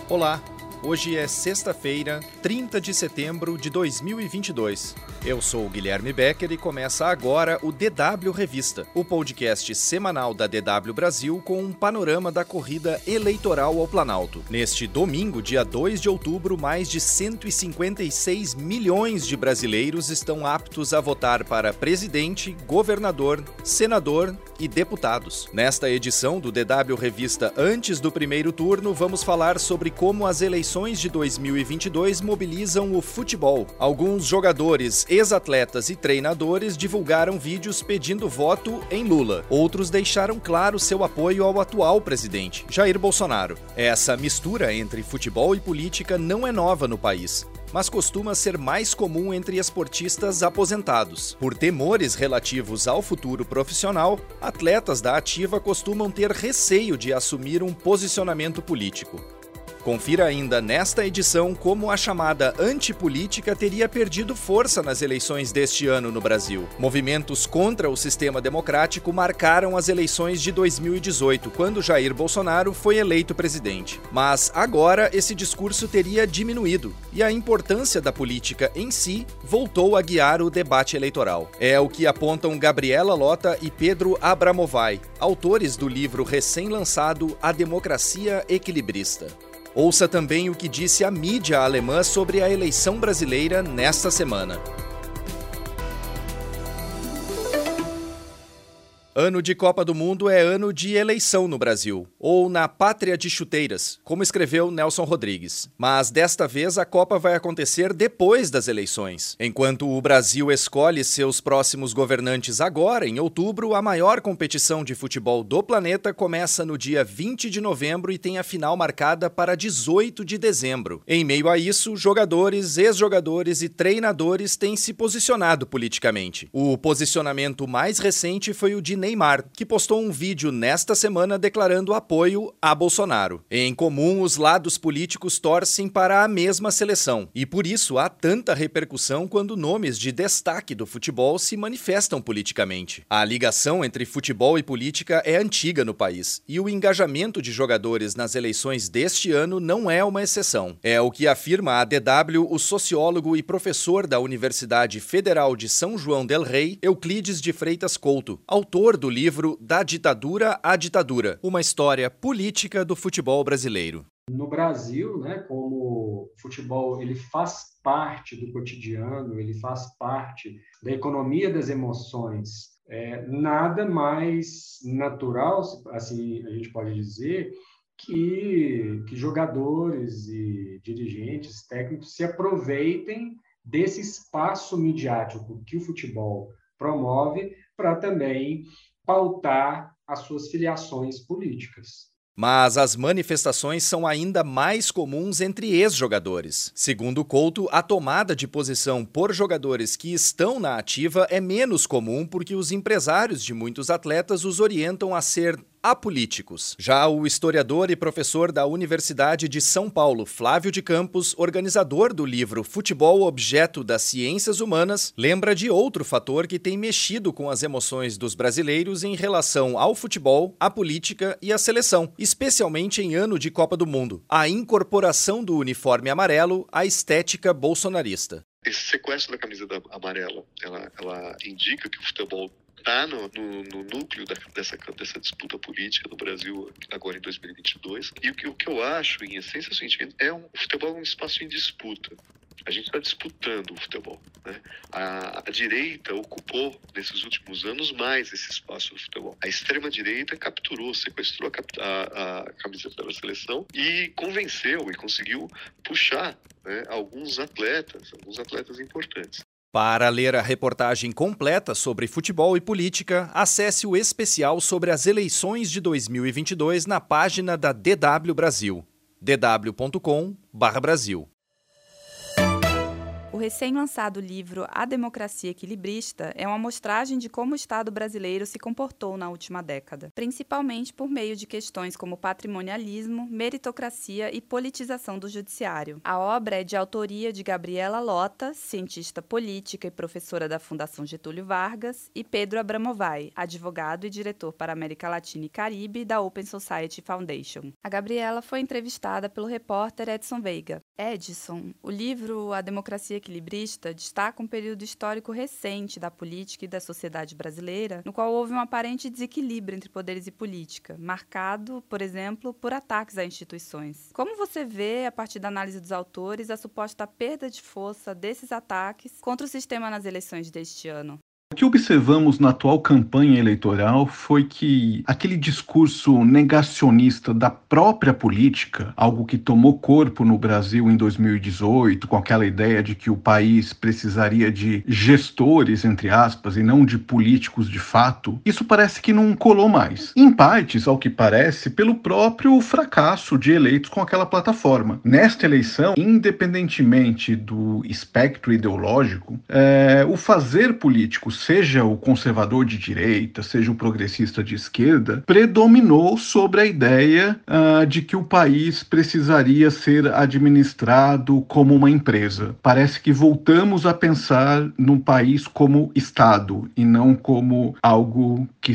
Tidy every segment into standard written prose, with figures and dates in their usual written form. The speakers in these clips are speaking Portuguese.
Olá, hoje é sexta-feira, 30 de setembro de 2022. Eu sou o Guilherme Becker e começa agora o DW Revista, o podcast semanal da DW Brasil com um panorama da corrida eleitoral ao Planalto. Neste domingo, dia 2 de outubro, mais de 156 milhões de brasileiros estão aptos a votar para presidente, governador, senador e deputados. Nesta edição do DW Revista antes do primeiro turno, vamos falar sobre como as eleições de 2022 mobilizam o futebol. Alguns jogadores, ex-atletas e treinadores divulgaram vídeos pedindo voto em Lula. Outros deixaram claro seu apoio ao atual presidente, Jair Bolsonaro. Essa mistura entre futebol e política não é nova no país, mas costuma ser mais comum entre esportistas aposentados. Por temores relativos ao futuro profissional, atletas da ativa costumam ter receio de assumir um posicionamento político. Confira ainda nesta edição como a chamada antipolítica teria perdido força nas eleições deste ano no Brasil. Movimentos contra o sistema democrático marcaram as eleições de 2018, quando Jair Bolsonaro foi eleito presidente. Mas agora esse discurso teria diminuído e a importância da política em si voltou a guiar o debate eleitoral. É o que apontam Gabriela Lota e Pedro Abramovay, autores do livro recém-lançado A Democracia Equilibrista. Ouça também o que disse a mídia alemã sobre a eleição brasileira nesta semana. Ano de Copa do Mundo é ano de eleição no Brasil, ou na pátria de chuteiras, como escreveu Nelson Rodrigues. Mas desta vez a Copa vai acontecer depois das eleições. Enquanto o Brasil escolhe seus próximos governantes agora, em outubro, a maior competição de futebol do planeta começa no dia 20 de novembro e tem a final marcada para 18 de dezembro. Em meio a isso, jogadores, ex-jogadores e treinadores têm se posicionado politicamente. O posicionamento mais recente foi o de Neymar, que postou um vídeo nesta semana declarando apoio a Bolsonaro. Em comum, os lados políticos torcem para a mesma seleção, e por isso há tanta repercussão quando nomes de destaque do futebol se manifestam politicamente. A ligação entre futebol e política é antiga no país, e o engajamento de jogadores nas eleições deste ano não é uma exceção. É o que afirma a DW o sociólogo e professor da Universidade Federal de São João del Rei, Euclides de Freitas Couto, autor do livro Da Ditadura à Ditadura, uma história política do futebol brasileiro. No Brasil, como o futebol ele faz parte do cotidiano, ele faz parte da economia das emoções, nada mais natural, assim a gente pode dizer, que jogadores e dirigentes técnicos se aproveitem desse espaço midiático que o futebol promove para também pautar as suas filiações políticas. Mas as manifestações são ainda mais comuns entre ex-jogadores. Segundo Couto, a tomada de posição por jogadores que estão na ativa é menos comum porque os empresários de muitos atletas os orientam a ser apolíticos. Já o historiador e professor da Universidade de São Paulo, Flávio de Campos, organizador do livro Futebol Objeto das Ciências Humanas, lembra de outro fator que tem mexido com as emoções dos brasileiros em relação ao futebol, à política e à seleção, especialmente em ano de Copa do Mundo: a incorporação do uniforme amarelo à estética bolsonarista. Esse sequestro da camisa amarela, ela indica que o futebol está no núcleo dessa disputa política no Brasil agora em 2022. E o que eu acho, em essência, é o seguinte: o futebol é um espaço em disputa. A gente está disputando o futebol, né? A direita ocupou, nesses últimos anos, mais esse espaço do futebol. A extrema-direita capturou, sequestrou a camiseta da seleção e convenceu e conseguiu puxar, alguns atletas importantes. Para ler a reportagem completa sobre futebol e política, acesse o especial sobre as eleições de 2022 na página da DW Brasil, dw.com/Brasil. O recém-lançado livro A Democracia Equilibrista é uma amostragem de como o Estado brasileiro se comportou na última década, principalmente por meio de questões como patrimonialismo, meritocracia e politização do judiciário. A obra é de autoria de Gabriela Lota, cientista política e professora da Fundação Getúlio Vargas, e Pedro Abramovay, advogado e diretor para América Latina e Caribe da Open Society Foundation. A Gabriela foi entrevistada pelo repórter Edson Veiga. Edson, o livro A Democracia Equilibrista destaca um período histórico recente da política e da sociedade brasileira, no qual houve um aparente desequilíbrio entre poderes e política, marcado, por exemplo, por ataques a instituições. Como você vê, a partir da análise dos autores, a suposta perda de força desses ataques contra o sistema nas eleições deste ano? O que observamos na atual campanha eleitoral foi que aquele discurso negacionista da própria política, algo que tomou corpo no Brasil em 2018, com aquela ideia de que o país precisaria de gestores, entre aspas, e não de políticos de fato, isso parece que não colou mais. Em partes, ao que parece, pelo próprio fracasso de eleitos com aquela plataforma. Nesta eleição, independentemente do espectro ideológico, o fazer político, seja o conservador de direita, seja o progressista de esquerda, predominou sobre a ideia de que o país precisaria ser administrado como uma empresa. Parece que voltamos a pensar no país como Estado e não como algo que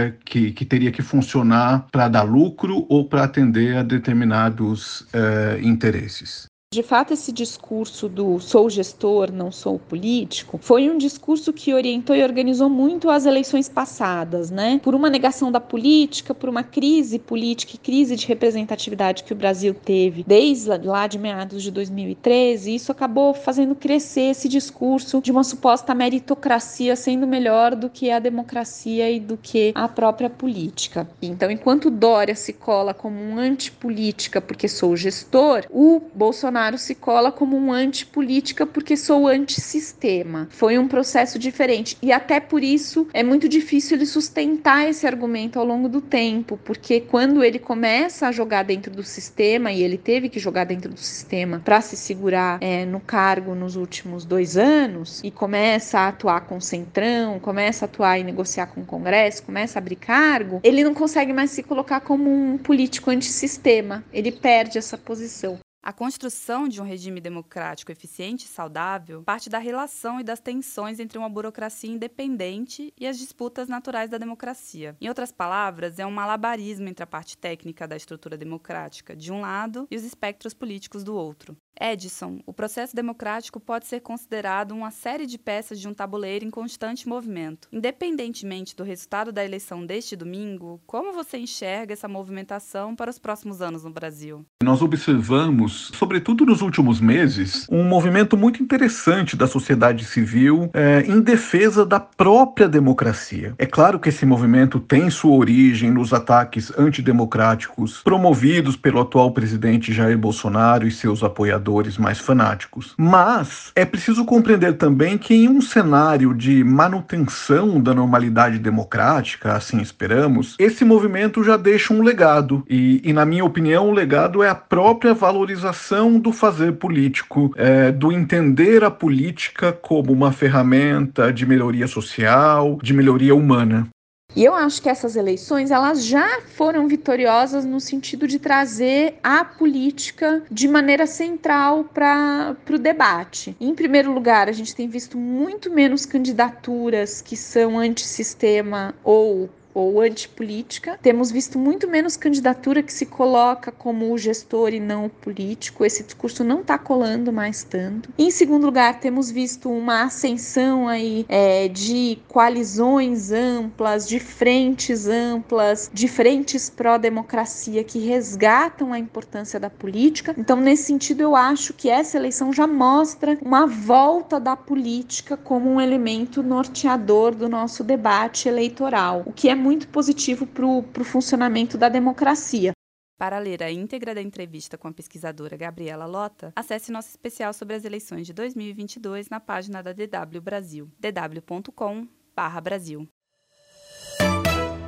teria que funcionar para dar lucro ou para atender a determinados interesses. De fato, esse discurso do sou gestor, não sou político, foi um discurso que orientou e organizou muito as eleições passadas, né? Por uma negação da política, por uma crise política e crise de representatividade que o Brasil teve desde lá de meados de 2013, isso acabou fazendo crescer esse discurso de uma suposta meritocracia sendo melhor do que a democracia e do que a própria política. Então, enquanto Dória se cola como um antipolítica porque sou gestor, o Bolsonaro se cola como um antipolítica porque sou antissistema. Foi um processo diferente e até por isso é muito difícil ele sustentar esse argumento ao longo do tempo, porque quando ele começa a jogar dentro do sistema, e ele teve que jogar dentro do sistema para se segurar no cargo nos últimos 2 anos, e começa a atuar com o Centrão, começa a atuar e negociar com o Congresso, começa a abrir cargo, ele não consegue mais se colocar como um político antissistema, ele perde essa posição. A construção de um regime democrático eficiente e saudável parte da relação e das tensões entre uma burocracia independente e as disputas naturais da democracia. Em outras palavras, é um malabarismo entre a parte técnica da estrutura democrática, de um lado, e os espectros políticos do outro. Edson, o processo democrático pode ser considerado uma série de peças de um tabuleiro em constante movimento. Independentemente do resultado da eleição deste domingo, como você enxerga essa movimentação para os próximos anos no Brasil? Nós observamos, sobretudo nos últimos meses, um movimento muito interessante da sociedade civil em defesa da própria democracia. É claro que esse movimento tem sua origem nos ataques antidemocráticos promovidos pelo atual presidente Jair Bolsonaro e seus apoiadores mais fanáticos. Mas é preciso compreender também que em um cenário de manutenção da normalidade democrática, assim esperamos, esse movimento já deixa um legado. E na minha opinião, o legado é a própria valorização do fazer político, do entender a política como uma ferramenta de melhoria social, de melhoria humana. E eu acho que essas eleições, elas já foram vitoriosas no sentido de trazer a política de maneira central para o debate. Em primeiro lugar, a gente tem visto muito menos candidaturas que são antissistema ou antipolítica. Temos visto muito menos candidatura que se coloca como o gestor e não o político. Esse discurso não está colando mais tanto. Em segundo lugar, temos visto uma ascensão aí de coalizões amplas, de frentes amplas, de frentes pró-democracia que resgatam a importância da política. Então, nesse sentido, eu acho que essa eleição já mostra uma volta da política como um elemento norteador do nosso debate eleitoral, o que é muito positivo para o funcionamento da democracia. Para ler a íntegra da entrevista com a pesquisadora Gabriela Lota, acesse nosso especial sobre as eleições de 2022 na página da DW Brasil, dw.com/Brasil.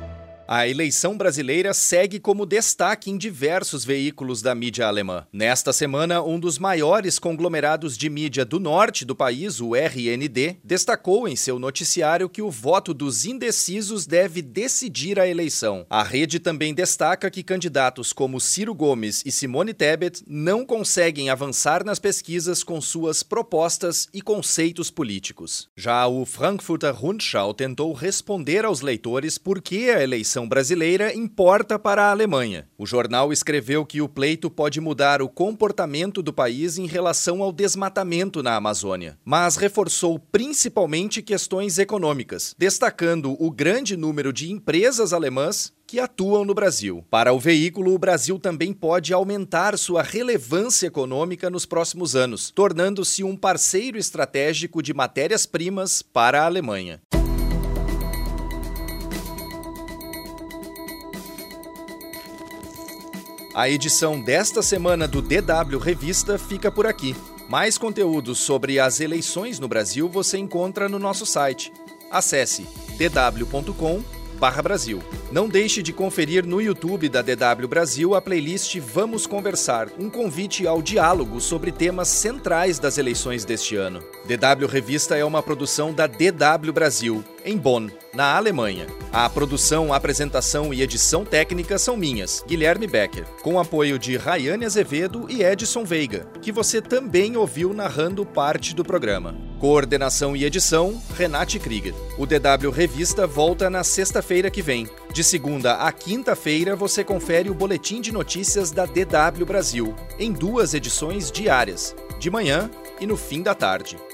A eleição brasileira segue como destaque em diversos veículos da mídia alemã. Nesta semana, um dos maiores conglomerados de mídia do norte do país, o RND, destacou em seu noticiário que o voto dos indecisos deve decidir a eleição. A rede também destaca que candidatos como Ciro Gomes e Simone Tebet não conseguem avançar nas pesquisas com suas propostas e conceitos políticos. Já o Frankfurter Rundschau tentou responder aos leitores por que a eleição brasileira importa para a Alemanha. O jornal escreveu que o pleito pode mudar o comportamento do país em relação ao desmatamento na Amazônia, mas reforçou principalmente questões econômicas, destacando o grande número de empresas alemãs que atuam no Brasil. Para o veículo, o Brasil também pode aumentar sua relevância econômica nos próximos anos, tornando-se um parceiro estratégico de matérias-primas para a Alemanha. A edição desta semana do DW Revista fica por aqui. Mais conteúdos sobre as eleições no Brasil você encontra no nosso site. Acesse dw.com/Brasil. Não deixe de conferir no YouTube da DW Brasil a playlist Vamos Conversar, um convite ao diálogo sobre temas centrais das eleições deste ano. DW Revista é uma produção da DW Brasil, em Bonn, na Alemanha. A produção, apresentação e edição técnica são minhas, Guilherme Becker, com apoio de Rayane Azevedo e Edson Veiga, que você também ouviu narrando parte do programa. Coordenação e edição, Renate Krieger. O DW Revista volta na sexta-feira que vem. De segunda a quinta-feira, você confere o boletim de notícias da DW Brasil, em 2 edições diárias, de manhã e no fim da tarde.